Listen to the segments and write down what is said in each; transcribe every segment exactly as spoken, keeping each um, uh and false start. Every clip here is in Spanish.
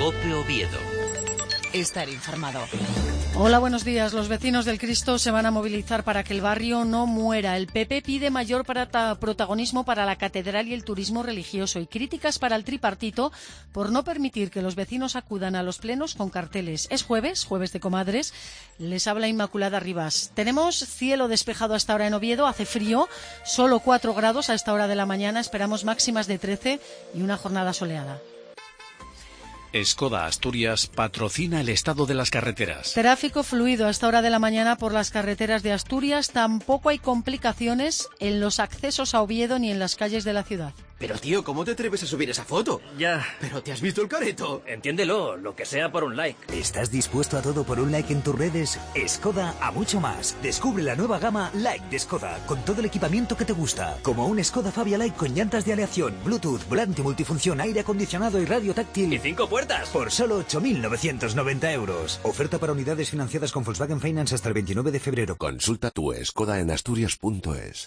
COPE Oviedo. Estar informado. Hola, buenos días. Los vecinos del Cristo se van a movilizar para que el barrio no muera. El P P pide mayor protagonismo para la catedral y el turismo religioso y críticas para el tripartito por no permitir que los vecinos acudan a los plenos con carteles. Es jueves, jueves de comadres. Les habla Inmaculada Rivas. Tenemos cielo despejado hasta ahora en Oviedo, hace frío, solo cuatro grados a esta hora de la mañana. Esperamos máximas de trece y una jornada soleada. Skoda Asturias patrocina el estado de las carreteras. Tráfico fluido a esta hora de la mañana por las carreteras de Asturias. Tampoco hay complicaciones en los accesos a Oviedo ni en las calles de la ciudad. Pero tío, ¿cómo te atreves a subir esa foto? Ya. ¿Pero te has visto el careto? Entiéndelo, lo que sea por un like. ¿Estás dispuesto a todo por un like en tus redes? Skoda a mucho más. Descubre la nueva gama Like de Skoda, con todo el equipamiento que te gusta. Como un Skoda Fabia Like con llantas de aleación, Bluetooth, volante multifunción, aire acondicionado y radio táctil. ¿Y cinco puertas? Por solo ocho mil novecientos noventa euros. Oferta para unidades financiadas con Volkswagen Finance hasta el veintinueve de febrero. Consulta tu Skoda en asturias punto es.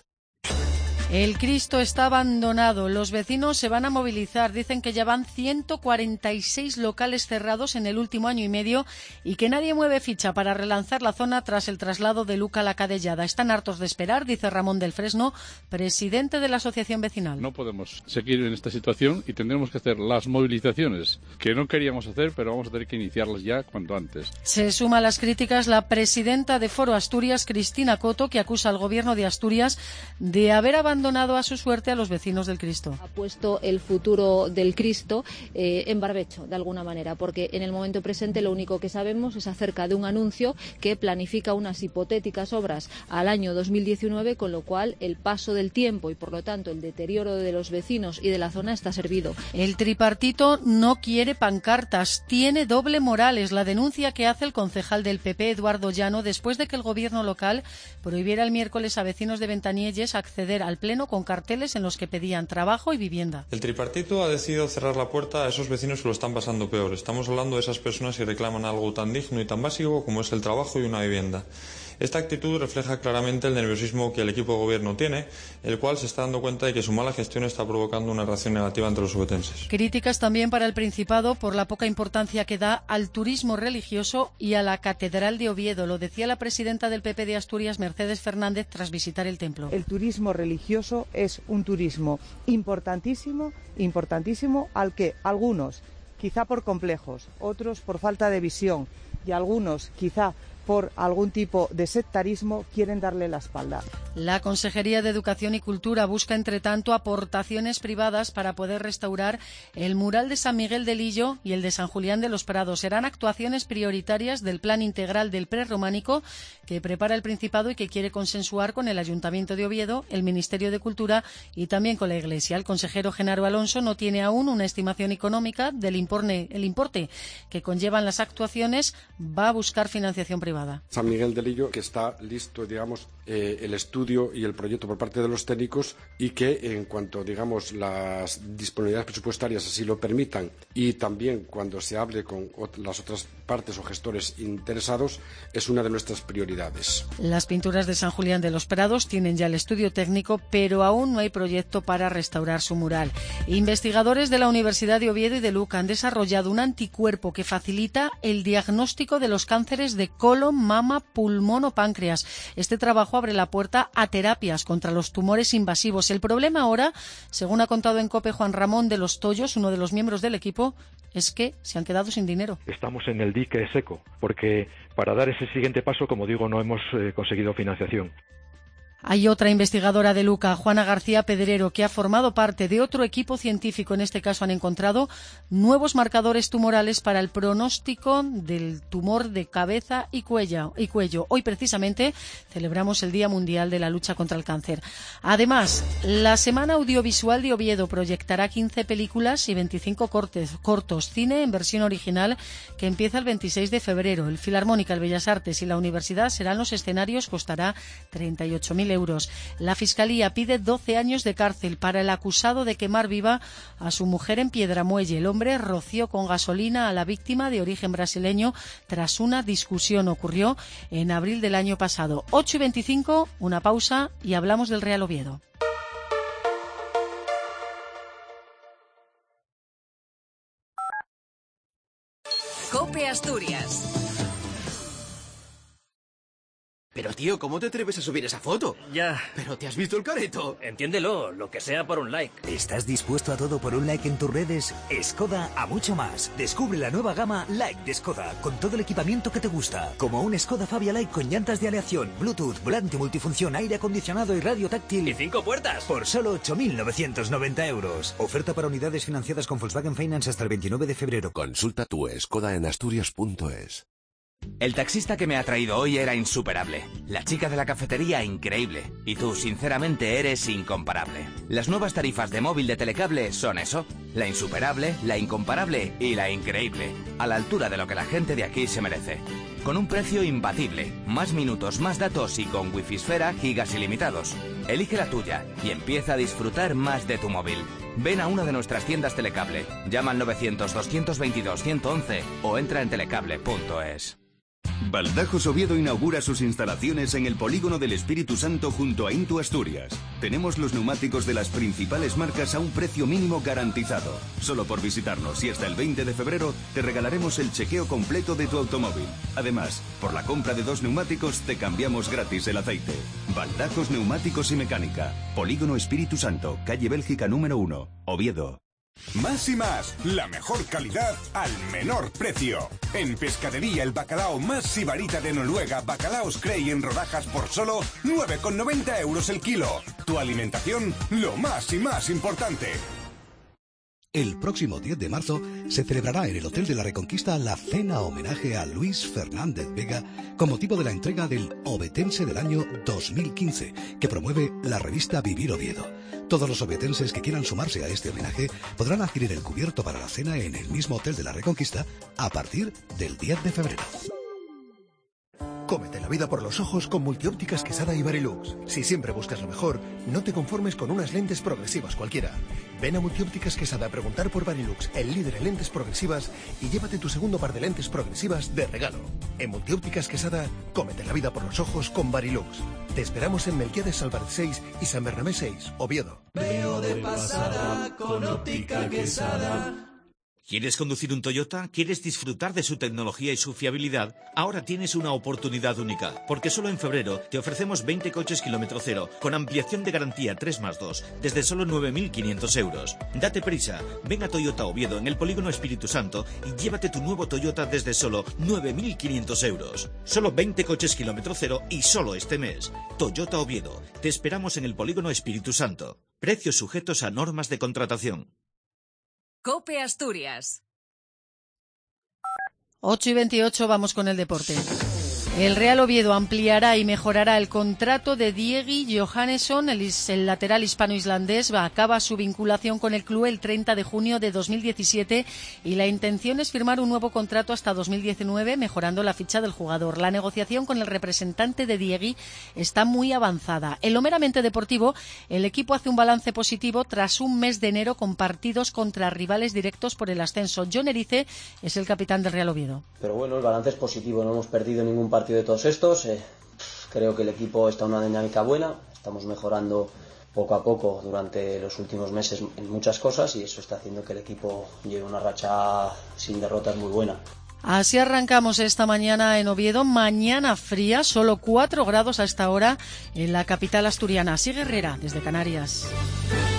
El Cristo está abandonado. Los vecinos se van a movilizar. Dicen que ya van ciento cuarenta y seis locales cerrados en el último año y medio y que nadie mueve ficha para relanzar la zona tras el traslado de Luca a la Cadellada. Están hartos de esperar, dice Ramón del Fresno, presidente de la asociación vecinal. No podemos seguir en esta situación y tendremos que hacer las movilizaciones que no queríamos hacer, pero vamos a tener que iniciarlas ya cuanto antes. Se suma a las críticas la presidenta de Foro Asturias, Cristina Coto, que acusa al gobierno de Asturias de haber abandonado abandonado a su suerte a los vecinos del Cristo. Ha puesto el futuro del Cristo eh, en barbecho, de alguna manera, porque en el momento presente lo único que sabemos es acerca de un anuncio que planifica unas hipotéticas obras al año dos mil diecinueve, con lo cual el paso del tiempo y, por lo tanto, el deterioro de los vecinos y de la zona está servido. El tripartito no quiere pancartas, tiene doble moral. Es la denuncia que hace el concejal del P P, Eduardo Llano, después de que el gobierno local prohibiera el miércoles a vecinos de Ventanielles acceder al pleno con carteles en los que pedían trabajo y vivienda. El tripartito ha decidido cerrar la puerta a esos vecinos que lo están pasando peor. Estamos hablando de esas personas que reclaman algo tan digno y tan básico como es el trabajo y una vivienda. Esta actitud refleja claramente el nerviosismo que el equipo de gobierno tiene, el cual se está dando cuenta de que su mala gestión está provocando una reacción negativa entre los obetenses. Críticas también para el Principado por la poca importancia que da al turismo religioso y a la Catedral de Oviedo. Lo decía la presidenta del P P de Asturias, Mercedes Fernández, tras visitar el templo. El turismo religioso es un turismo importantísimo, importantísimo, al que algunos, quizá por complejos, otros por falta de visión y algunos, quizá por algún tipo de sectarismo, quieren darle la espalda. La Consejería de Educación y Cultura busca, entre tanto, aportaciones privadas para poder restaurar el mural de San Miguel de Lillo y el de San Julián de los Prados. Serán actuaciones prioritarias del Plan Integral del Prerrománico que prepara el Principado y que quiere consensuar con el Ayuntamiento de Oviedo, el Ministerio de Cultura y también con la Iglesia. El consejero Genaro Alonso no tiene aún una estimación económica del importe, el importe que conllevan las actuaciones. Va a buscar financiación privada. San Miguel de Lillo, que está listo, digamos, eh, el estudio y el proyecto por parte de los técnicos y que en cuanto, digamos, las disponibilidades presupuestarias así lo permitan y también cuando se hable con las otras partes o gestores interesados, es una de nuestras prioridades. Las pinturas de San Julián de los Prados tienen ya el estudio técnico, pero aún no hay proyecto para restaurar su mural. Investigadores de la Universidad de Oviedo y de Luca han desarrollado un anticuerpo que facilita el diagnóstico de los cánceres de colon, mama, pulmón o páncreas. Este trabajo abre la puerta a terapias contra los tumores invasivos. El problema ahora, según ha contado en COPE Juan Ramón de los Tollos, uno de los miembros del equipo, es que se han quedado sin dinero. Estamos en el dique seco, porque para dar ese siguiente paso, como digo, no hemos eh, conseguido financiación. Hay otra investigadora de Luca, Juana García Pedrero, que ha formado parte de otro equipo científico. En este caso han encontrado nuevos marcadores tumorales para el pronóstico del tumor de cabeza y cuello. Y cuello. Hoy precisamente celebramos el Día Mundial de la Lucha contra el Cáncer. Además, la Semana Audiovisual de Oviedo proyectará quince películas y veinticinco cortes, cortos, cine en versión original, que empieza el veintiséis de febrero. El Filarmónica, el Bellas Artes y la Universidad serán los escenarios, costará treinta y ocho mil euros. La Fiscalía pide doce años de cárcel para el acusado de quemar viva a su mujer en Piedramuelle. El hombre roció con gasolina a la víctima, de origen brasileño, tras una discusión. Ocurrió en abril del año pasado. ocho y veinticinco, una pausa y hablamos del Real Oviedo. COPE Asturias. Pero tío, ¿cómo te atreves a subir esa foto? Ya. ¿Pero te has visto el careto? Entiéndelo, lo que sea por un like. ¿Estás dispuesto a todo por un like en tus redes? Skoda a mucho más. Descubre la nueva gama Like de Skoda, con todo el equipamiento que te gusta. Como un Skoda Fabia Like con llantas de aleación, Bluetooth, volante multifunción, aire acondicionado y radio táctil. ¡Y cinco puertas! Por solo ocho mil novecientos noventa euros. Oferta para unidades financiadas con Volkswagen Finance hasta el veintinueve de febrero. Consulta tu Skoda en Asturias punto es. El taxista que me ha traído hoy era insuperable. La chica de la cafetería, increíble. Y tú, sinceramente, eres incomparable. Las nuevas tarifas de móvil de Telecable son eso. La insuperable, la incomparable y la increíble. A la altura de lo que la gente de aquí se merece. Con un precio imbatible. Más minutos, más datos y con wifi esfera, gigas ilimitados. Elige la tuya y empieza a disfrutar más de tu móvil. Ven a una de nuestras tiendas Telecable. Llama al novecientos, doscientos veintidós, ciento once o entra en telecable punto es. Baldajos Oviedo inaugura sus instalaciones en el Polígono del Espíritu Santo junto a Intu Asturias. Tenemos los neumáticos de las principales marcas a un precio mínimo garantizado. Solo por visitarnos y hasta el veinte de febrero te regalaremos el chequeo completo de tu automóvil. Además, por la compra de dos neumáticos te cambiamos gratis el aceite. Baldajos Neumáticos y Mecánica. Polígono Espíritu Santo, calle Bélgica número uno, Oviedo. Más y más, la mejor calidad al menor precio. En Pescadería El Bacalao más sibarita de Noruega, Bacalaos Crey en rodajas por solo nueve con noventa euros el kilo. Tu alimentación, lo más y más importante. El próximo diez de marzo se celebrará en el Hotel de la Reconquista la cena homenaje a Luis Fernández Vega con motivo de la entrega del Ovetense del año dos mil quince, que promueve la revista Vivir Oviedo. Todos los ovetenses que quieran sumarse a este homenaje podrán adquirir el cubierto para la cena en el mismo Hotel de la Reconquista a partir del diez de febrero. Cómete la vida por los ojos con Multiópticas Quesada y Varilux. Si siempre buscas lo mejor, no te conformes con unas lentes progresivas cualquiera. Ven a Multiópticas Quesada a preguntar por Varilux, el líder en lentes progresivas, y llévate tu segundo par de lentes progresivas de regalo. En Multiópticas Quesada, cómete la vida por los ojos con Varilux. Te esperamos en Melquiades Álvarez seis y San Bernabé seis, Oviedo. Veo de pasada con Óptica Quesada. ¿Quieres conducir un Toyota? ¿Quieres disfrutar de su tecnología y su fiabilidad? Ahora tienes una oportunidad única, porque solo en febrero te ofrecemos veinte coches kilómetro cero, con ampliación de garantía tres más dos, desde solo nueve mil quinientos euros. Date prisa, ven a Toyota Oviedo en el Polígono Espíritu Santo y llévate tu nuevo Toyota desde solo nueve mil quinientos euros. Solo veinte coches kilómetro cero y solo este mes. Toyota Oviedo, te esperamos en el Polígono Espíritu Santo. Precios sujetos a normas de contratación. COPE Asturias. ocho y veintiocho, vamos con el deporte. El Real Oviedo ampliará y mejorará el contrato de Diegi Johannesson, el, el lateral hispano-islandés. Acaba su vinculación con el club el treinta de junio de dos mil diecisiete y la intención es firmar un nuevo contrato hasta dos mil diecinueve, mejorando la ficha del jugador. La negociación con el representante de Diegi está muy avanzada. En lo meramente deportivo, el equipo hace un balance positivo tras un mes de enero con partidos contra rivales directos por el ascenso. John Erice es el capitán del Real Oviedo. Pero bueno, el balance es positivo, no hemos perdido ningún partido de todos estos. Eh, creo que el equipo está en una dinámica buena, estamos mejorando poco a poco durante los últimos meses en muchas cosas y eso está haciendo que el equipo lleve una racha sin derrotas muy buena. Así arrancamos esta mañana en Oviedo, mañana fría, solo cuatro grados a esta hora en la capital asturiana. Sigue Herrera, desde Canarias.